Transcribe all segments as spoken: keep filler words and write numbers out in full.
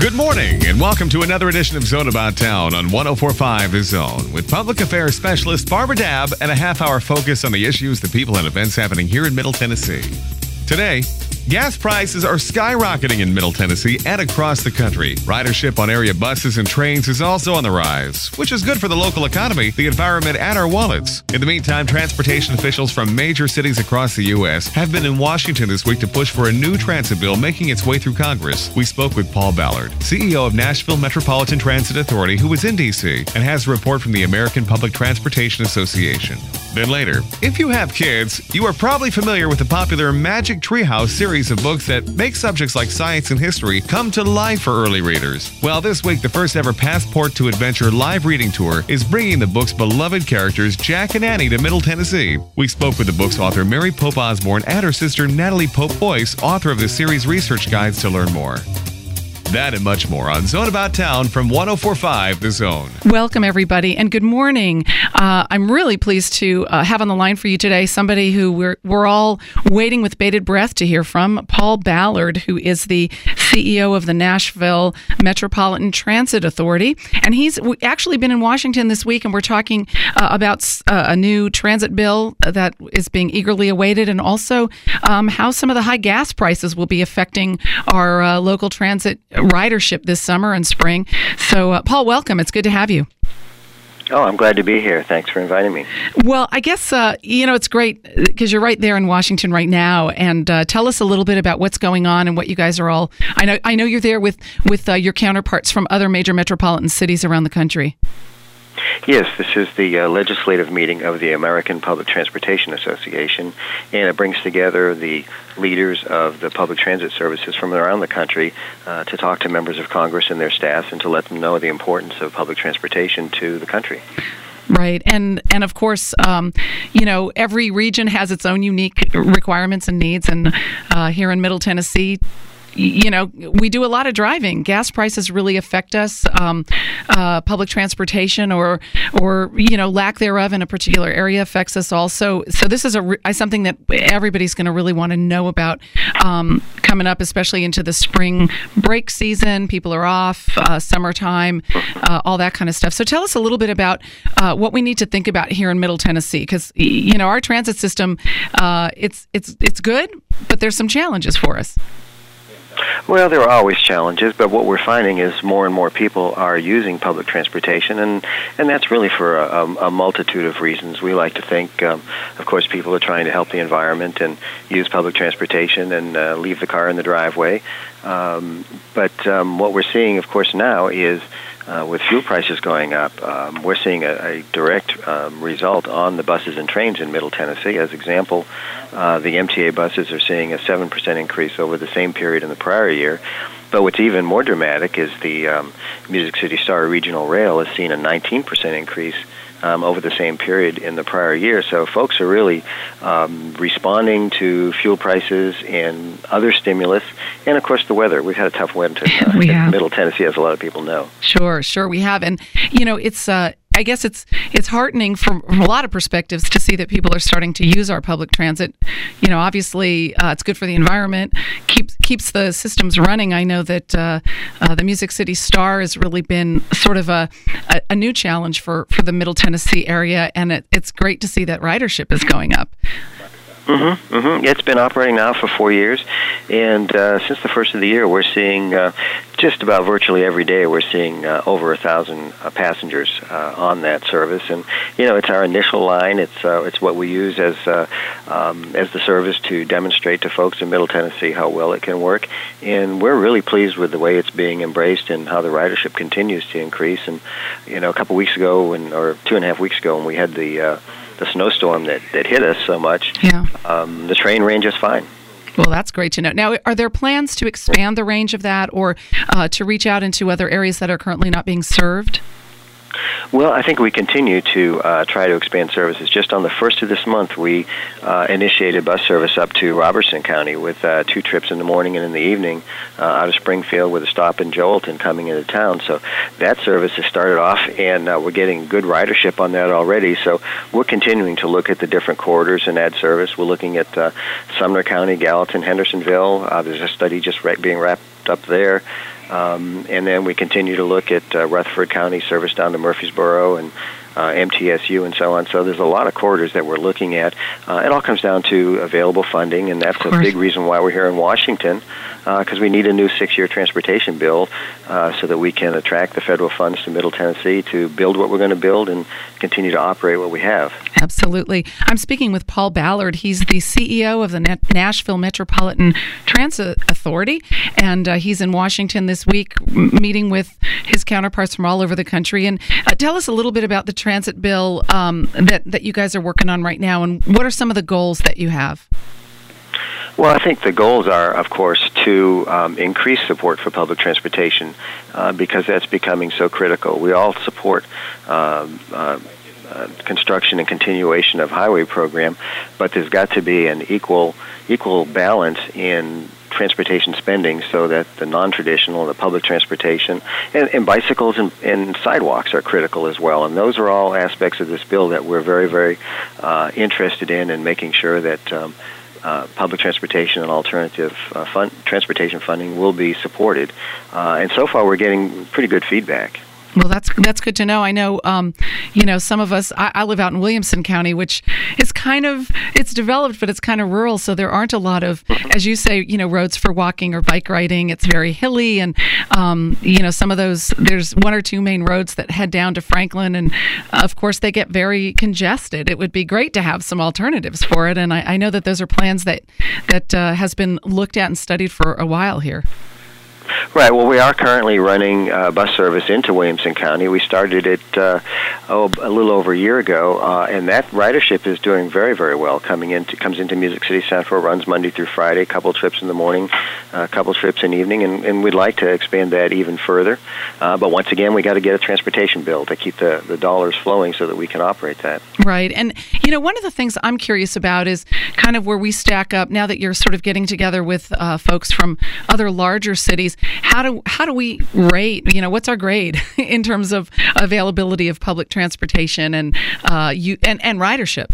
Good morning, and welcome to another edition of Zone About Town on one oh four point five The Zone, with public affairs specialist Barbara Dabb and a half-hour focus on the issues, the people, and events happening here in Middle Tennessee. Today, gas prices are skyrocketing in Middle Tennessee and across the country. Ridership on area buses and trains is also on the rise, which is good for the local economy, the environment, and our wallets. In the meantime, transportation officials from major cities across the U S have been in Washington this week to push for a new transit bill making its way through Congress. We spoke with Paul Ballard, C E O of Nashville Metropolitan Transit Authority, who was in D C and has a report from the American Public Transportation Association. Then later, if you have kids, you are probably familiar with the popular Magic Treehouse series of books that make subjects like science and history come to life for early readers. Well, this week, the first ever Passport to Adventure live reading tour is bringing the book's beloved characters, Jack and Annie, to Middle Tennessee. We spoke with the book's author, Mary Pope Osborne, and her sister, Natalie Pope Boyce, author of the series' research guides, to learn more. That and much more on Zone About Town from one oh four point five The Zone. Welcome, everybody, and good morning. Uh, I'm really pleased to uh, have on the line for you today somebody who we're, we're all waiting with bated breath to hear from, Paul Ballard, who is the C E O of the Nashville Metropolitan Transit Authority. And he's actually been in Washington this week, and we're talking uh, about uh, a new transit bill that is being eagerly awaited, and also um, how some of the high gas prices will be affecting our uh, local transit ridership this summer and spring. So, uh, Paul, welcome. It's good to have you. Oh, I'm glad to be here. Thanks for inviting me. Well, I guess, uh, you know, it's great because you're right there in Washington right now. And uh, tell us a little bit about what's going on and what you guys are all... I know I know you're there with, with uh, your counterparts from other major metropolitan cities around the country. Yes, this is the uh, legislative meeting of the American Public Transportation Association, and it brings together the leaders of the public transit services from around the country uh, to talk to members of Congress and their staffs and to let them know the importance of public transportation to the country. Right. And, and of course, um, you know, every region has its own unique requirements and needs, and uh, here in Middle Tennessee, you know, we do a lot of driving. Gas prices really affect us. Um, uh, public transportation or, or you know, lack thereof in a particular area affects us also. So this is a re- something that everybody's going to really want to know about um, coming up, especially into the spring break season. People are off, uh, summertime, uh, all that kind of stuff. So tell us a little bit about uh, what we need to think about here in Middle Tennessee, because you know our transit system, uh, it's it's it's good, but there's some challenges for us. Well, there are always challenges, but what we're finding is more and more people are using public transportation, and, and that's really for a, a multitude of reasons. We like to think, um, of course, people are trying to help the environment and use public transportation and uh, leave the car in the driveway. Um, but um, what we're seeing, of course, now is Uh, with fuel prices going up, um, we're seeing a, a direct um, result on the buses and trains in Middle Tennessee. As example, uh, the M T A buses are seeing a seven percent increase over the same period in the prior year. But what's even more dramatic is the um, Music City Star Regional Rail has seen a nineteen percent increase Um, over the same period in the prior year. So folks are really um, responding to fuel prices and other stimulus, and of course the weather. We've had a tough winter uh, we in have. Middle Tennessee, as a lot of people know. Sure, sure we have. And, you know, it's... Uh, I guess it's it's heartening from, from a lot of perspectives to see that people are starting to use our public transit. You know, obviously, uh, it's good for the environment, keeps keeps the systems running. I know that uh, uh, the Music City Star has really been sort of a, a, a new challenge for, for the Middle Tennessee area, and it, it's great to see that ridership is going up. Mm-hmm, mm-hmm. It's been operating now for four years, and uh, since the first of the year, we're seeing uh, just about virtually every day, we're seeing uh, over a thousand uh, passengers uh, on that service. And you know, it's our initial line. It's uh, it's what we use as uh, um, as the service to demonstrate to folks in Middle Tennessee how well it can work. And we're really pleased with the way it's being embraced and how the ridership continues to increase. And you know, a couple weeks ago, when, or two and a half weeks ago, when we had the uh, the snowstorm that, that hit us so much, yeah. um, the train ran just fine. Well, that's great to know. Now, are there plans to expand the range of that, or uh, to reach out into other areas that are currently not being served? Well, I think we continue to uh, try to expand services. Just on the first of this month, we uh, initiated bus service up to Robertson County with uh, two trips in the morning and in the evening uh, out of Springfield with a stop in Joelton coming into town. So that service has started off, and uh, we're getting good ridership on that already. So we're continuing to look at the different corridors and add service. We're looking at uh, Sumner County, Gallatin, Hendersonville. Uh, there's a study just right being wrapped up there. Um, and then we continue to look at uh, Rutherford County service down to Murfreesboro and uh, M T S U and so on. So there's a lot of corridors that we're looking at. Uh, it all comes down to available funding, and that's a big reason why we're here in Washington, because uh, we need a new six-year transportation bill uh, so that we can attract the federal funds to Middle Tennessee to build what we're going to build and continue to operate what we have. Absolutely. I'm speaking with Paul Ballard. He's the C E O of the Nashville Metropolitan Transit Authority, and uh, he's in Washington this week meeting with his counterparts from all over the country. And uh, tell us a little bit about the transit bill um, that, that you guys are working on right now, and what are some of the goals that you have? Well, I think the goals are, of course, to um, increase support for public transportation uh, because that's becoming so critical. We all support um, uh, uh, construction and continuation of highway program, but there's got to be an equal equal balance in transportation spending so that the non-traditional, the public transportation, and, and bicycles and, and sidewalks are critical as well. And those are all aspects of this bill that we're very, very uh, interested in and making sure that um, Uh, public transportation and alternative uh, fund, transportation funding will be supported. Uh, and so far, we're getting pretty good feedback. Well, that's that's good to know. I know, um, you know, some of us, I, I live out in Williamson County, which is kind of, it's developed, but it's kind of rural, so there aren't a lot of, as you say, you know, roads for walking or bike riding. It's very hilly, and, um, you know, some of those, there's one or two main roads that head down to Franklin, and, uh, of course, they get very congested. It would be great to have some alternatives for it, and I, I know that those are plans that, that uh, has been looked at and studied for a while here. Right. Well, we are currently running uh, bus service into Williamson County. We started it uh, oh, a little over a year ago, uh, and that ridership is doing very, very well. Coming into comes into Music City Central, runs Monday through Friday, a couple trips in the morning, a couple trips in the evening, and, and we'd like to expand that even further. Uh, but once again, we got to get a transportation bill to keep the, the dollars flowing so that we can operate that. Right. And, you know, one of the things I'm curious about is kind of where we stack up now that you're sort of getting together with uh, folks from other larger cities. How do how do we rate? You know, what's our grade in terms of availability of public transportation and uh, you and, and ridership?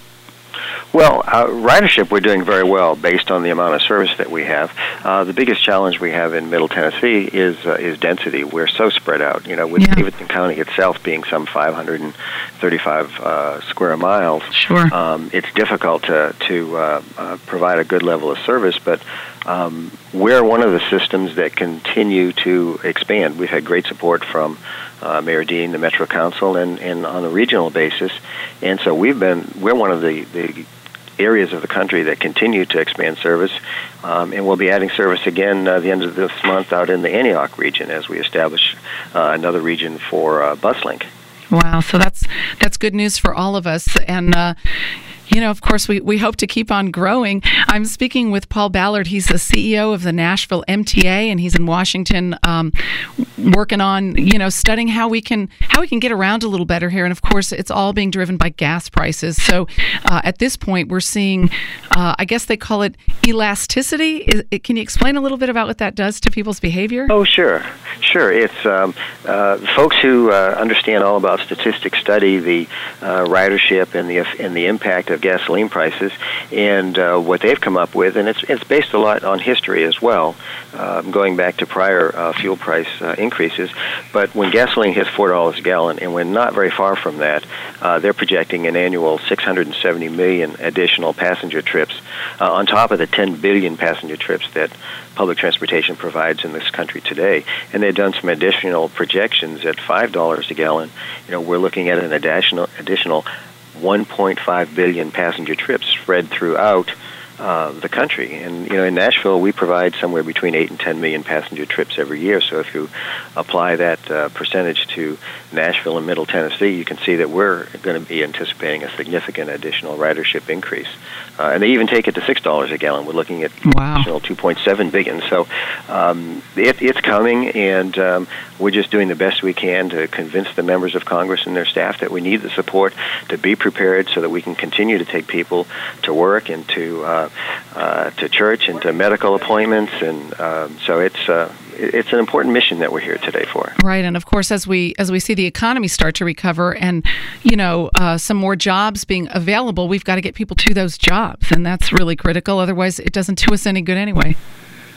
Well, uh, ridership we're doing very well based on the amount of service that we have. Uh, the biggest challenge we have in Middle Tennessee is uh, is density. We're so spread out. You know, with yeah. Davidson County itself being some five hundred thirty-five uh, square miles, sure. um, it's difficult to to uh, uh, provide a good level of service, but Um, we're one of the systems that continue to expand. We've had great support from uh, Mayor Dean, the Metro Council, and, and on a regional basis. And so we've been, we're one of the, the areas of the country that continue to expand service. Um, and we'll be adding service again uh, the end of this month out in the Antioch region as we establish uh, another region for uh, BusLink. Wow, so that's that's good news for all of us. And uh You know, of course, we, we hope to keep on growing. I'm speaking with Paul Ballard. He's the C E O of the Nashville M T A, and he's in Washington, um, working on, you know, studying how we can how we can get around a little better here. And of course, it's all being driven by gas prices. So uh, at this point, we're seeing, uh, I guess they call it elasticity. Is, it, can you explain a little bit about what that does to people's behavior? Oh, sure, sure. It's um, uh, folks who uh, understand all about statistics study the uh, ridership and the and the impact of gasoline prices, and uh, what they've come up with, and it's it's based a lot on history as well, uh, going back to prior uh, fuel price uh, increases. But when gasoline hits four dollars a gallon, and we're not very far from that, uh, they're projecting an annual six hundred seventy million additional passenger trips uh, on top of the ten billion passenger trips that public transportation provides in this country today. And they've done some additional projections at five dollars a gallon. You know, we're looking at an additional additional one point five billion passenger trips spread throughout uh, the country. And, you know, in Nashville, we provide somewhere between eight and ten million passenger trips every year. So if you apply that uh, percentage to Nashville and Middle Tennessee, you can see that we're going to be anticipating a significant additional ridership increase. Uh, and they even take it to six dollars a gallon. We're looking at wow. additional two point seven billion. So um, it, it's coming, and um, we're just doing the best we can to convince the members of Congress and their staff that we need the support to be prepared so that we can continue to take people to work and to uh, uh, to church and to medical appointments. And um, so it's uh, it's an important mission that we're here today for. Right, and of course, as we as we see the economy start to recover, and you know uh, some more jobs being available, we've got to get people to those jobs, and that's really critical. Otherwise, it doesn't do us any good anyway.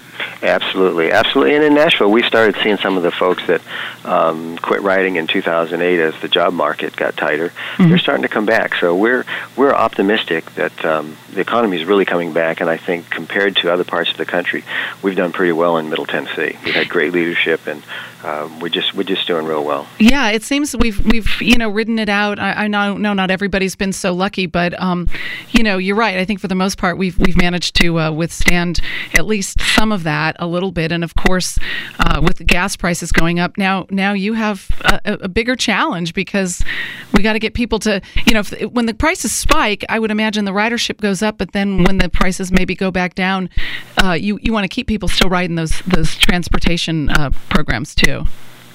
Absolutely, absolutely. And in Nashville, we started seeing some of the folks that um, quit riding in two thousand eight as the job market got tighter. Mm-hmm. They're starting to come back. So we're we're optimistic that um, the economy is really coming back. And I think compared to other parts of the country, we've done pretty well in Middle Tennessee. We've had great leadership, and um, we're just we're just doing real well. Yeah, it seems we've we've you know ridden it out. I, I know, know not everybody's been so lucky, but um, you know you're right. I think for the most part we've we've managed to uh, withstand at least some of that a little bit. And of course, uh, with the gas prices going up now, now you have a, a bigger challenge because we got to get people to you know if, when the prices spike, I would imagine the ridership goes up, but then when the prices maybe go back down, uh, you you want to keep people still riding those those transportation uh, programs too.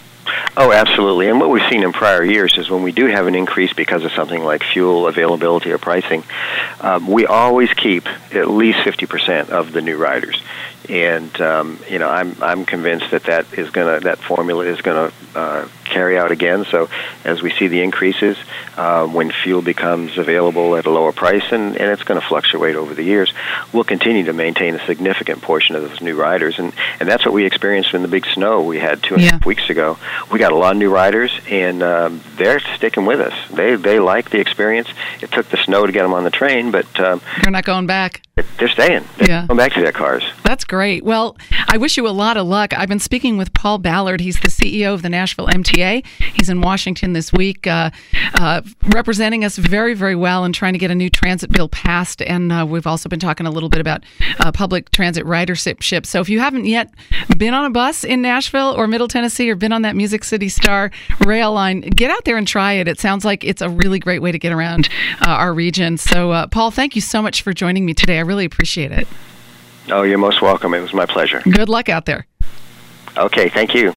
Oh, absolutely. And what we've seen in prior years is when we do have an increase because of something like fuel availability or pricing, um, we always keep at least fifty percent of the new riders. And um, you know, I'm I'm convinced that that is gonna that formula is gonna uh, carry out again. So as we see the increases, uh, when fuel becomes available at a lower price, and, and it's going to fluctuate over the years, we'll continue to maintain a significant portion of those new riders. And, and that's what we experienced in the big snow we had two and yeah. a half weeks ago. We got a lot of new riders, and um, they're sticking with us. They they like the experience. It took the snow to get them on the train, but um, they're not going back. They're staying. They're yeah. going back to their cars. That's great. Well, I wish you a lot of luck. I've been speaking with Paul Ballard. He's the C E O of the Nashville M T A. He's in Washington this week, uh, uh, representing us very, very well and trying to get a new transit bill passed. And uh, we've also been talking a little bit about uh, public transit ridership. So if you haven't yet been on a bus in Nashville or Middle Tennessee or been on that Music City Star rail line, get out there and try it. It sounds like it's a really great way to get around uh, our region. So, uh, Paul, thank you so much for joining me today. I really appreciate it. Oh, you're most welcome. It was my pleasure. Good luck out there. Okay, thank you.